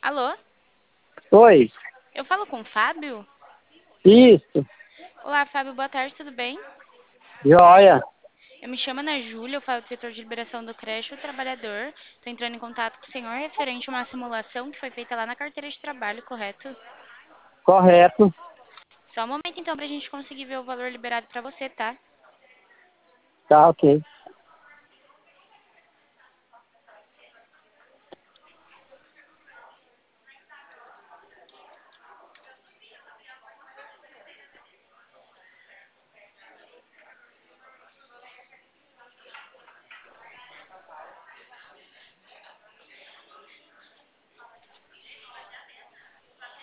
Alô? Oi, Eu falo com o Fábio? isso, Olá, Fábio, boa tarde, tudo bem? joia. Eu me chamo Ana Júlia, eu falo do setor de liberação do creche O Trabalhador. Estou entrando em contato com o senhor referente a uma simulação que foi feita lá na carteira de trabalho, correto? Correto. Só um momento então para a gente conseguir ver o valor liberado para você, tá? Tá, ok.